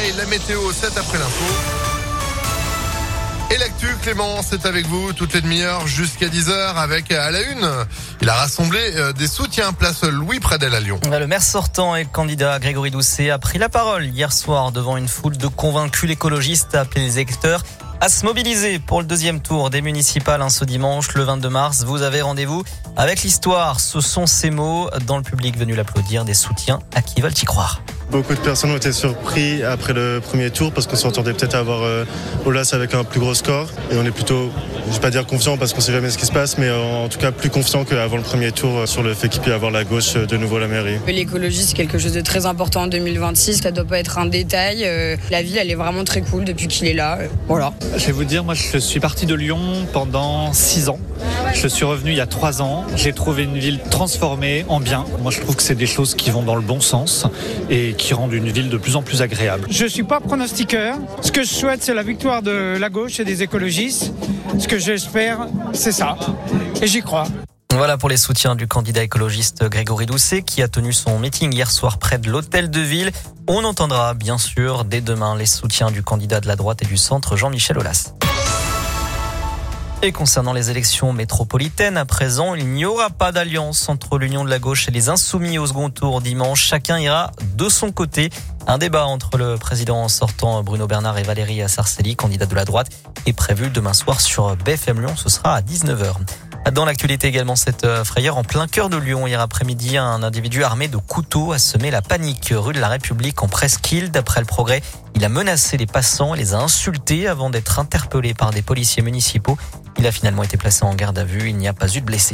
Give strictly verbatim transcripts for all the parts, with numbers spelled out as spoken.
et la météo, c'est après l'info. Et l'actu, Clément, c'est avec vous toutes les demi-heures jusqu'à dix heures avec à la une. Il a rassemblé des soutiens place Louis Pradel à Lyon. Le maire sortant et le candidat Grégory Doucet a pris la parole hier soir devant une foule de convaincus. L'écologiste a appelé les électeurs à se mobiliser pour le deuxième tour des municipales hein, ce dimanche, le vingt-deux mars. Vous avez rendez-vous avec l'histoire. Ce sont ces mots dans le public venu l'applaudir, des soutiens à qui veulent y croire. Beaucoup de personnes ont été surpris après le premier tour parce qu'on s'entendait peut-être avoir euh, Olas avec un plus gros score. Et on est plutôt, je ne vais pas dire confiant parce qu'on ne sait jamais ce qui se passe, mais en tout cas plus confiant qu'avant le premier tour sur le fait qu'il puisse y avoir la gauche de nouveau à la mairie. L'écologie, c'est quelque chose de très important en deux mille vingt-six. Ça ne doit pas être un détail. Euh, la ville, elle est vraiment très cool depuis qu'il est là. Euh, voilà. Je vais vous dire, moi je suis parti de Lyon pendant six ans. Je suis revenu il y a trois ans. J'ai trouvé une ville transformée en bien. Moi je trouve que c'est des choses qui vont dans le bon sens et qui rendent une ville de plus en plus agréable. Je ne suis pas pronostiqueur. Ce que je souhaite, c'est la victoire de la gauche et des écologistes. Ce que j'espère, c'est ça. Et j'y crois. Voilà pour les soutiens du candidat écologiste Grégory Doucet qui a tenu son meeting hier soir près de l'hôtel de ville. On entendra bien sûr dès demain les soutiens du candidat de la droite et du centre Jean-Michel Aulas. Et concernant les élections métropolitaines, à présent, il n'y aura pas d'alliance entre l'Union de la gauche et les Insoumis au second tour dimanche. Chacun ira de son côté. Un débat entre le président sortant Bruno Bernard et Valérie Sarcelli, candidate de la droite, est prévu demain soir sur B F M Lyon. Ce sera à dix-neuf heures. Dans l'actualité également, cette frayeur en plein cœur de Lyon. Hier après-midi, un individu armé de couteaux a semé la panique rue de la République en Presqu'île. D'après le Progrès, il a menacé les passants et les a insultés avant d'être interpellé par des policiers municipaux. Il a finalement été placé en garde à vue. Il n'y a pas eu de blessés.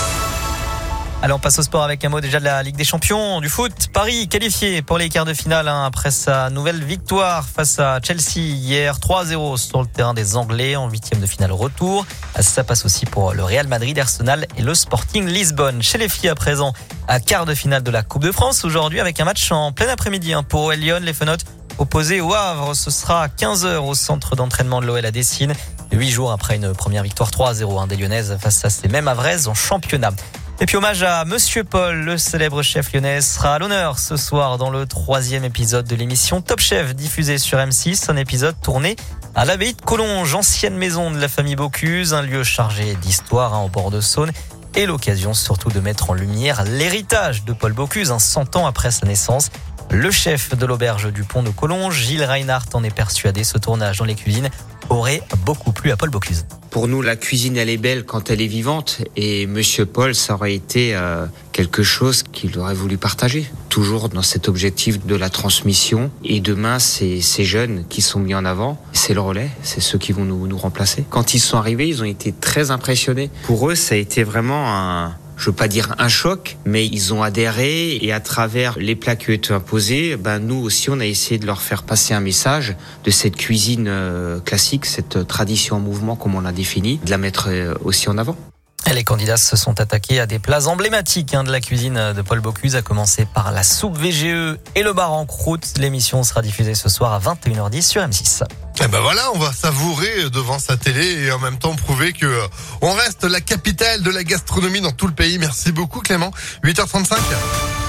Allez, on passe au sport avec un mot déjà de la Ligue des Champions du foot. Paris qualifié pour les quarts de finale hein, après sa nouvelle victoire face à Chelsea hier trois à zéro sur le terrain des Anglais en huitième de finale retour. Ça passe aussi pour le Real Madrid, Arsenal et le Sporting Lisbonne. Chez les filles à présent, à quart de finale de la Coupe de France aujourd'hui avec un match en plein après-midi hein, pour O L Lyon, les Fenotes opposés au Havre. Ce sera à quinze heures au centre d'entraînement de l'O L à Dessines. Huit jours après une première victoire trois à zéro hein, des Lyonnaises face à ces mêmes Havraises en championnat. Et puis hommage à Monsieur Paul, le célèbre chef lyonnais, sera à l'honneur ce soir dans le troisième épisode de l'émission Top Chef diffusée sur M six. Un épisode tourné à l'abbaye de Collonges, ancienne maison de la famille Bocuse, un lieu chargé d'histoire hein, au bord de Saône. Et l'occasion surtout de mettre en lumière l'héritage de Paul Bocuse, hein, cent ans après sa naissance. Le chef de l'auberge du pont de Collonges, Gilles Reinhardt, en est persuadé. Ce tournage dans les cuisines aurait beaucoup plu à Paul Bocuse. Pour nous, la cuisine, elle est belle quand elle est vivante. Et Monsieur Paul, ça aurait été euh, quelque chose qu'il aurait voulu partager. Toujours dans cet objectif de la transmission. Et demain, c'est ces jeunes qui sont mis en avant. C'est le relais, c'est ceux qui vont nous, nous remplacer. Quand ils sont arrivés, ils ont été très impressionnés. Pour eux, ça a été vraiment un... je veux pas dire un choc, mais ils ont adhéré et à travers les plats qui ont été imposés, ben nous aussi on a essayé de leur faire passer un message de cette cuisine euh, classique, cette tradition en mouvement comme on l'a défini, de la mettre euh, aussi en avant. Les candidats se sont attaqués à des plats emblématiques hein, de la cuisine de Paul Bocuse, à commencer par la soupe V G E et le bar en croûte. L'émission sera diffusée ce soir à vingt et une heures dix sur M six. Et ben voilà, on va savourer devant sa télé et en même temps prouver que on reste la capitale de la gastronomie dans tout le pays. Merci beaucoup Clément. huit heures trente-cinq.